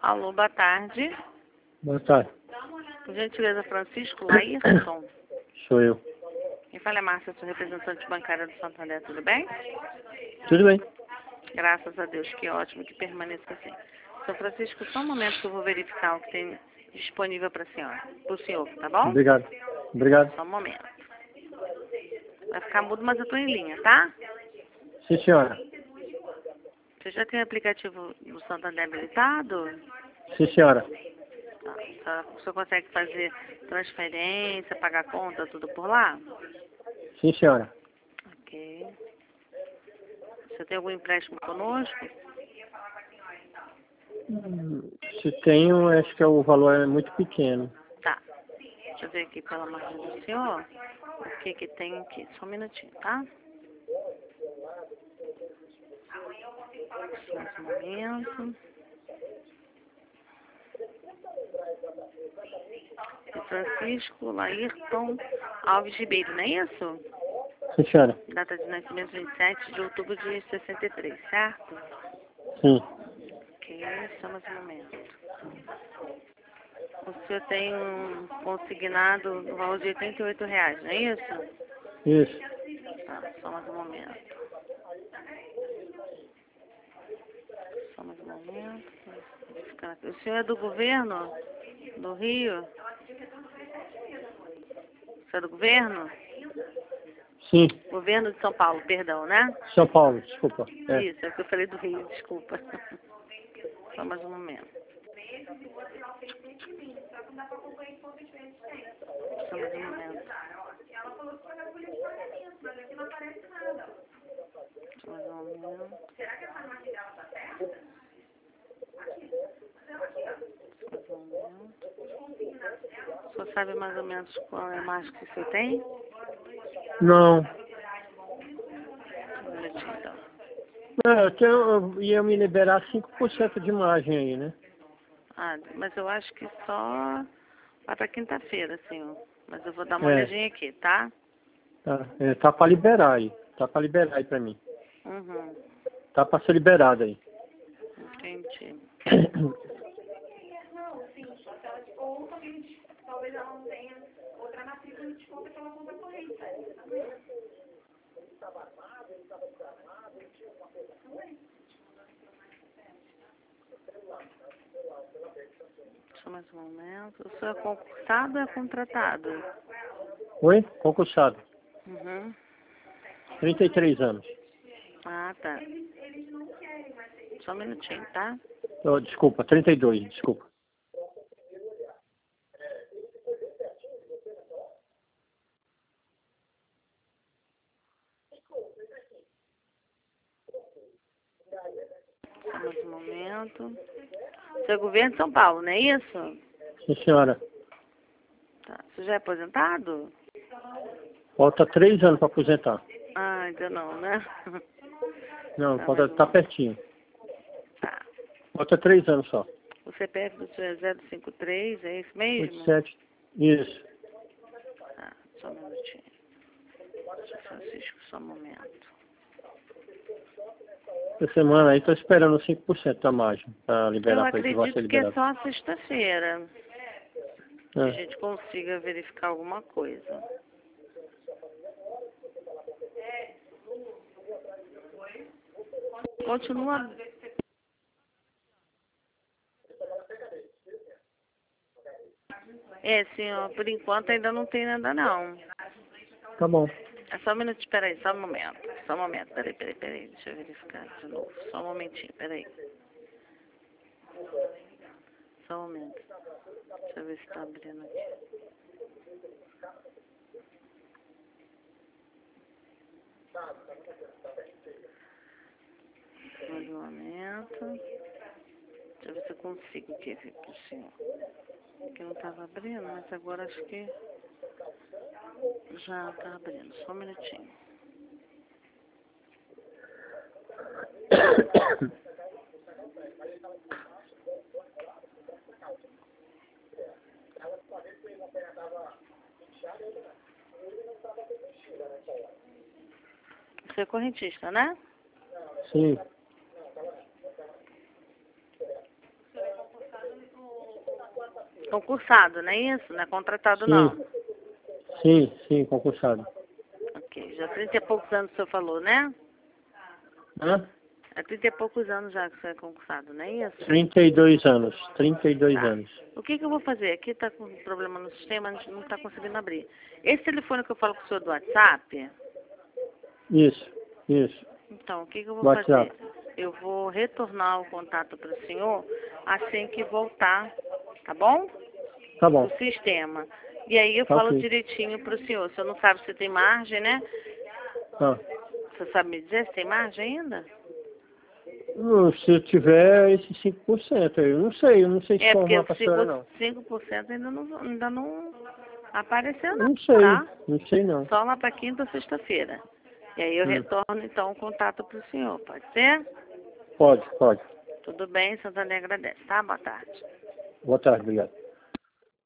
Alô, boa tarde. Boa tarde. Por gentileza, Francisco Laírton. Sou eu. Quem fala é Márcia, sou representante bancária do Santander, tudo bem? Tudo bem? Graças a Deus, que ótimo, que permaneça assim. São Francisco, só um momento que eu vou verificar o que tem disponível para o senhor, tá bom? Obrigado. Obrigado. Só um momento. Vai ficar mudo, mas eu tô em linha, tá? Sim, senhora. Você já tem o aplicativo do Santander habilitado? Sim, senhora. Tá. O senhor consegue fazer transferência, pagar conta, tudo por lá? Sim, senhora. Ok. Você tem algum empréstimo conosco? Se tenho, acho que o valor é muito pequeno. Tá. Deixa eu ver aqui pela margem do senhor o que que tem aqui. Só um minutinho, tá? Mais um momento. Francisco Laírton Alves Ribeiro, não é isso? Sim, senhora. Data de nascimento 27 de outubro de 63, certo? Sim. Ok, só mais um momento. O senhor tem um consignado no valor de R$ 88, não é isso? Isso. Tá, só mais um momento. Só mais um momento. O senhor é do governo do Rio? O senhor é do governo? Sim. Governo de São Paulo, perdão, né? São Paulo, desculpa. É. Isso, é o que eu falei do Rio, desculpa. Só mais um momento. Só mais um momento. Só mais um momento. O senhor sabe mais ou menos qual é a margem que o senhor tem? Não. Um minutinho, então. Eu ia me liberar 5% de margem aí, né? Ah, mas eu acho que só vai para quinta-feira, senhor. Mas eu vou dar uma É. olhadinha aqui, tá? Tá, tá para liberar aí. Tá para liberar aí para mim. Uhum. Tá para ser liberado aí. Entendi. Só mais um momento. O senhor é concursado ou é contratado? Oi? Concursado. Uhum. 33 anos. Ah, tá. Só um minutinho, tá? Oh, desculpa, 32, desculpa. Só mais um momento. Você é governo de São Paulo, não é isso? Sim, senhora. Tá. Você já é aposentado? Falta 3 anos para aposentar. Ah, ainda não, né? Não, Tá, falta, mais tá um. pertinho. Tá. Falta 3 anos só. O CPF do senhor é 053, é isso mesmo? 87. Isso. Tá, só um minutinho. Seu Francisco, só um momento. Essa semana aí tô esperando 5% da margem para Eu liberar, para ele vai ser acredito que é liberado. só sexta-feira que a É. gente consiga verificar alguma coisa. Continua. É, senhor, por enquanto ainda não tem nada não. Tá bom. É só um minuto, espera aí, só um momento. Só um momento, peraí. Deixa eu verificar de novo. Só um momentinho, peraí. Só um momento. Deixa eu ver se tá abrindo aqui. Mais um momento. Deixa eu ver se eu consigo aqui ver pro senhor. Que não tava abrindo, mas agora acho que já tá abrindo. Só um minutinho. Você é correntista, né? Sim. Concursado, não é isso? Não é contratado, não. Sim, concursado. Ok, já há 30 e poucos anos o senhor falou, né? Hã? Há 30 e poucos anos já que você é concursado, não é isso? 32 anos, 32 Tá. anos. O que eu vou fazer? Aqui está com problema no sistema, a gente não está conseguindo abrir. Esse telefone que eu falo com o senhor do WhatsApp, Isso. então, o que eu vou fazer? WhatsApp. Eu vou retornar o contato para o senhor assim que voltar, tá bom? Tá bom, O sistema. E aí eu tá falo ok. direitinho para o senhor. O senhor não sabe se tem margem, né? Tá. Você sabe me dizer se tem margem ainda? Se eu tiver esses 5%, eu não sei É, porque informar os pra senhora não. 5% ainda não apareceu, não, Não sei, tá? não sei não. Só lá para quinta ou sexta-feira. E aí eu Hum. retorno, então, o contato para o senhor. Pode ser? Pode. Tudo bem, Santana agradece, tá? Boa tarde. Boa tarde, obrigado.